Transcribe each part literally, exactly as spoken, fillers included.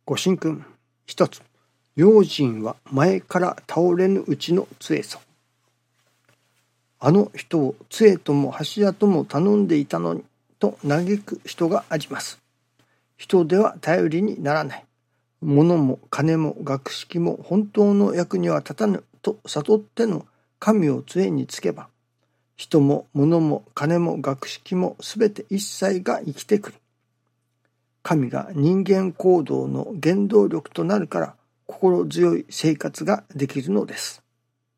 ご神君一つ、用心は前から倒れぬうちの杖ぞ。あの人を杖とも柱とも頼んでいたのにと嘆く人があります。人では頼りにならない。物も金も学識も本当の役には立たぬと悟っての神を杖につけば、人も物も金も学識もすべて一切が生きてくる。神が人間行動の原動力となるから心強い生活ができるのです。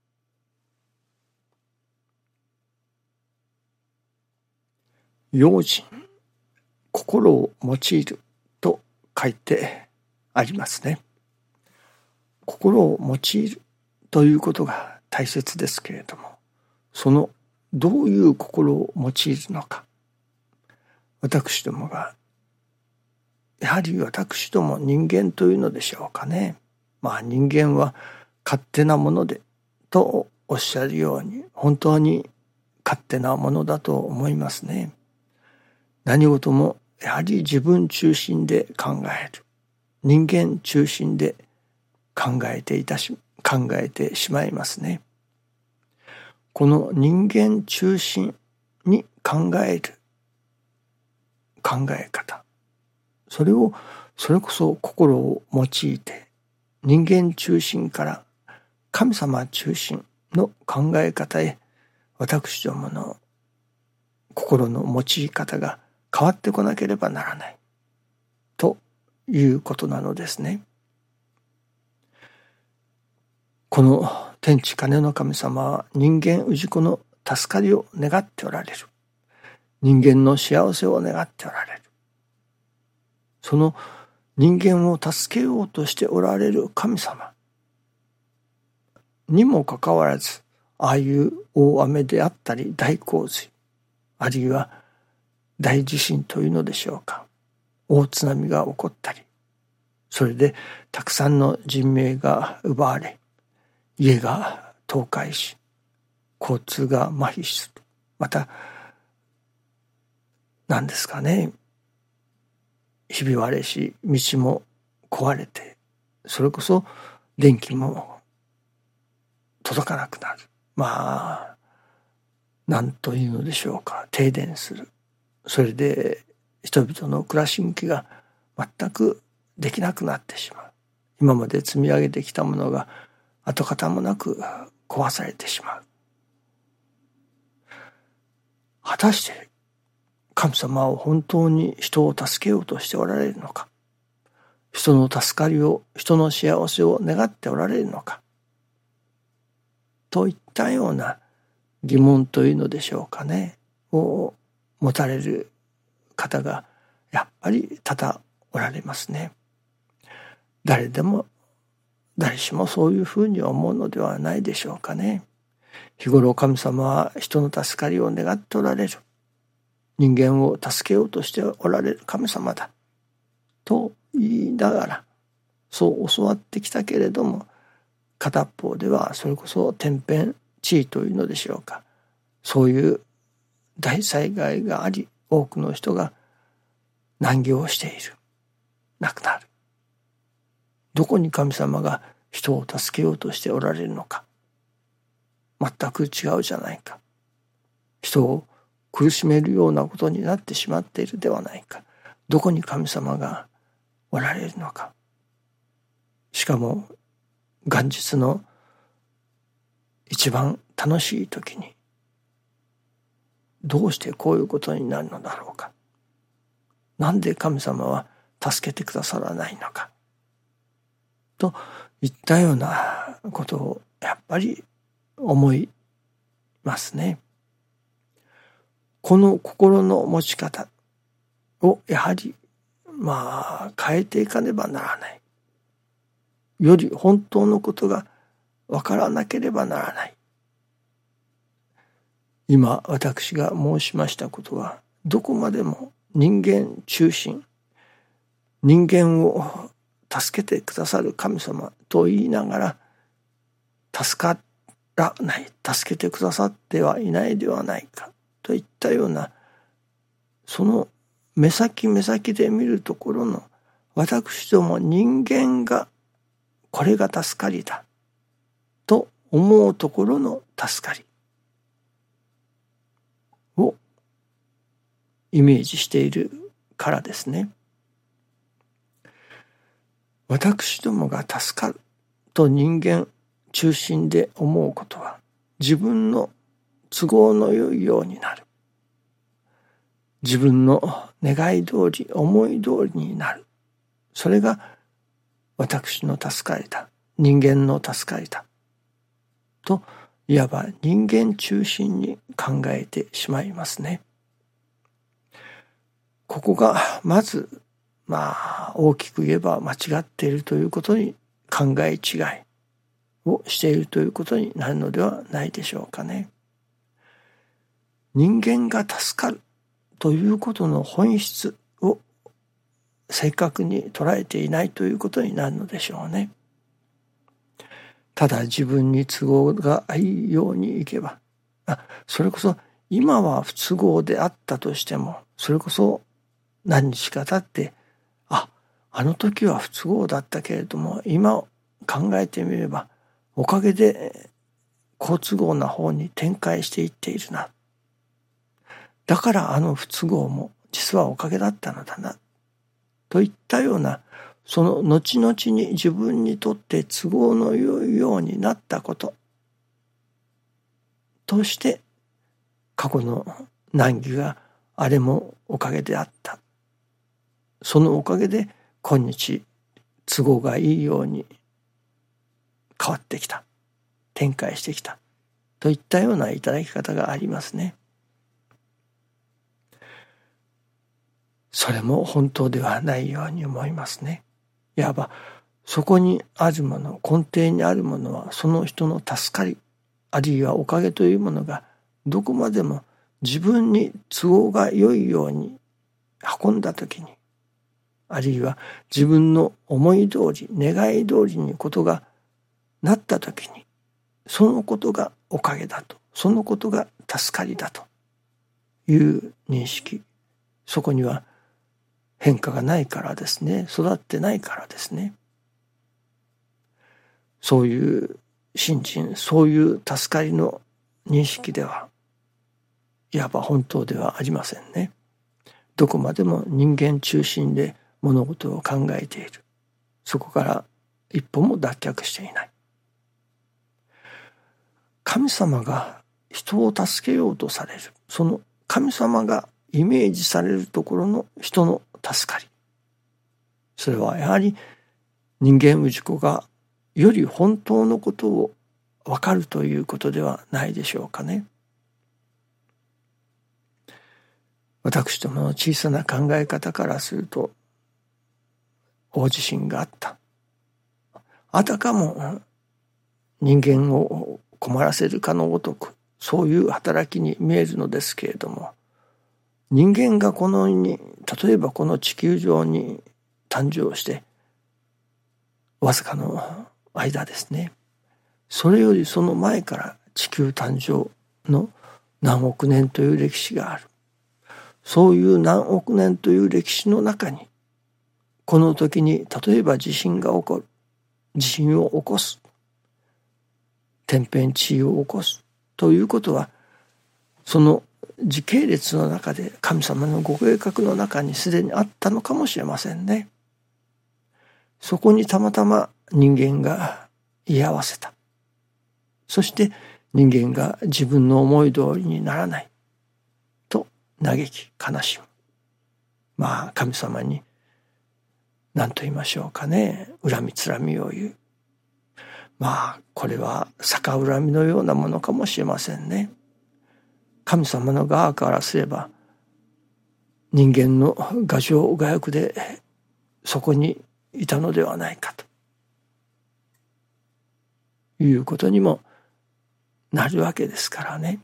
用心、心を用いると書いてありますね。心を用いるということが大切ですけれども、そのどういう心を用いるのか、私どもがやはり私ども人間というのでしょうかね。まあ人間は勝手なものでとおっしゃるように、本当に勝手なものだと思いますね。何事もやはり自分中心で考える。人間中心で考えていたし、考えてしまいますね。この人間中心に考える考え方、それをそれこそ心を用いて人間中心から神様中心の考え方へ私どもの心の用い方が変わってこなければならないということなのですね。この天地金の神様は人間氏子の助かりを願っておられる。人間の幸せを願っておられる。その人間を助けようとしておられる神様にもかかわらず、ああいう大雨であったり大洪水、あるいは大地震というのでしょうか、大津波が起こったり、それでたくさんの人命が奪われ、家が倒壊し、交通が麻痺する。また何ですかね、ひび割れし、道も壊れて、それこそ電気も届かなくなる。まあ何というのでしょうか、停電する。それで人々の暮らし向きが全くできなくなってしまう。今まで積み上げてきたものが跡形もなく壊されてしまう。果たして神様は本当に人を助けようとしておられるのか、人の助かりを、人の幸せを願っておられるのか、といったような疑問というのでしょうかね、を持たれる方がやっぱり多々おられますね。誰でも誰しもそういうふうに思うのではないでしょうかね。日頃神様は人の助かりを願っておられる。人間を助けようとしておられる神様だと言いながら、そう教わってきたけれども、片方ではそれこそ天変地異というのでしょうか、そういう大災害があり、多くの人が難儀をしている、亡くなる。どこに神様が人を助けようとしておられるのか、全く違うじゃないか。人を苦しめるようなことになってしまっているではないか。どこに神様がおられるのか。しかも元日の一番楽しい時にどうしてこういうことになるのだろうか。なんで神様は助けてくださらないのか。といったようなことをやっぱり思いますね。この心の持ち方をやはりまあ変えていかねばならない。より本当のことがわからなければならない。今私が申しましたことは、どこまでも人間中心、人間を助けてくださる神様と言いながら、助からない、助けてくださってはいないではないかといったような、その目先目先で見るところの私ども人間がこれが助かりだと思うところの助かりをイメージしているからですね。私どもが助かると人間中心で思うことは自分の都合の良いようになる。自分の願い通り思い通りになる。それが私の助かりだ。人間の助かりだ。といわば人間中心に考えてしまいますね。ここがまずまあ大きく言えば間違っているということに考え違いをしているということになるのではないでしょうかね。人間が助かるということの本質を正確に捉えていないということになるのでしょうね。ただ自分に都合がいいようにいけば、あ、それこそ今は不都合であったとしても、それこそ何日か経って、あ、あの時は不都合だったけれども、今考えてみれば、おかげで好都合な方に展開していっているな。だからあの不都合も実はおかげだったのだな。といったような、その後々に自分にとって都合の良いようになったこととして過去の難儀があれもおかげであった。そのおかげで今日都合がいいように変わってきた。展開してきた。といったようないただき方がありますね。それも本当ではないように思いますね。いわばそこにあるもの、根底にあるものはその人の助かり、あるいはおかげというものがどこまでも自分に都合が良いように運んだときに、あるいは自分の思い通り、願い通りにことがなったときに、そのことがおかげだと、そのことが助かりだという認識、そこには変化がないからですね。育ってないからですね。そういう信心、そういう助かりの認識では、いわば本当ではありませんね。どこまでも人間中心で物事を考えている。そこから一歩も脱却していない。神様が人を助けようとされる。その神様がイメージされるところの人の助かり。それはやはり人間氏子がより本当のことを分かるということではないでしょうかね。私どもの小さな考え方からすると、大地震があった。あたかも人間を困らせるかのごとく、そういう働きに見えるのですけれども、人間がこの世に、例えばこの地球上に誕生してわずかの間ですね。それよりその前から地球誕生の何億年という歴史がある。そういう何億年という歴史の中に、この時に例えば地震が起こる。地震を起こす。天変地異を起こす。ということは、その時系列の中で神様のご計画の中にすでにあったのかもしれませんね。そこにたまたま人間が居合わせた。そして人間が自分の思い通りにならないと嘆き悲しむ。まあ神様に何と言いましょうかね、恨みつらみを言う。まあこれは逆恨みのようなものかもしれませんね。神様の側からすれば人間の牙城牙欲でそこにいたのではないかということにもなるわけですからね。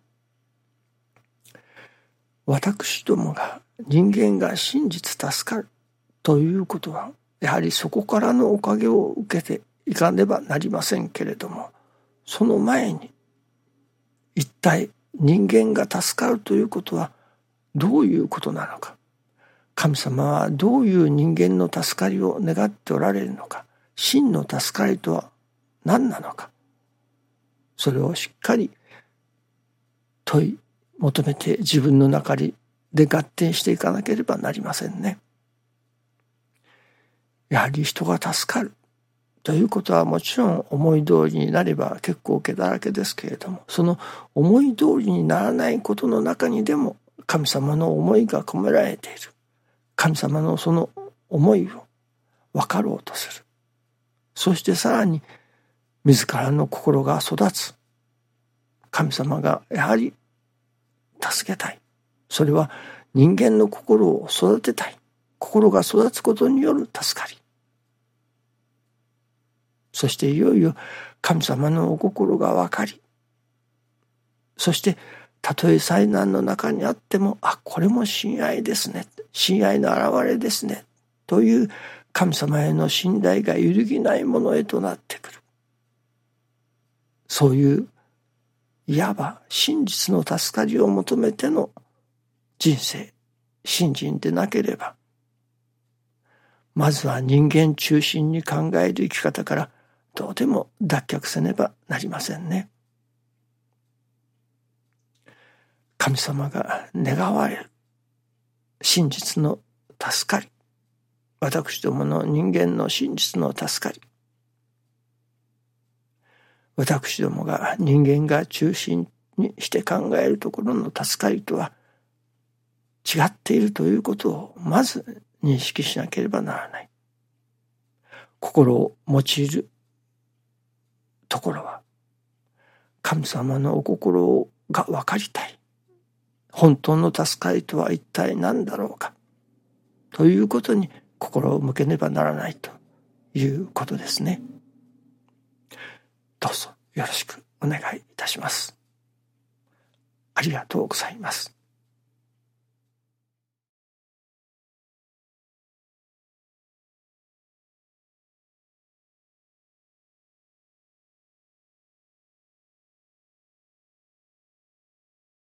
私どもが人間が真実助かるということはやはりそこからのおかげを受けていかねばなりませんけれども、その前に一体人間が助かるということはどういうことなのか。 神様はどういう人間の助かりを願っておられるのか、真の助かりとは何なのか、それをしっかり問い求めて自分の中で合点していかなければなりませんね。やはり人が助かるということはもちろん思い通りになれば結構毛だらけですけれども、その思い通りにならないことの中にでも神様の思いが込められている。神様のその思いを分かろうとする。そしてさらに自らの心が育つ。神様がやはり助けたい。それは人間の心を育てたい。心が育つことによる助かり。そしていよいよ神様のお心が分かり、そしてたとえ災難の中にあっても、あ、これも親愛ですね。親愛の表れですね。という神様への信頼が揺るぎないものへとなってくる。そういういわば真実の助かりを求めての人生、信心でなければ、まずは人間中心に考える生き方からどうでも脱却せねばなりませんね。神様が願われる真実の助かり、私どもの人間の真実の助かり、私どもが人間が中心にして考えるところの助かりとは違っているということをまず認識しなければならない。心を用いるところは神様のお心が分かりたい。本当の助かりとは一体何だろうかということに心を向けねばならないということですね。どうぞよろしくお願いいたします。ありがとうございます。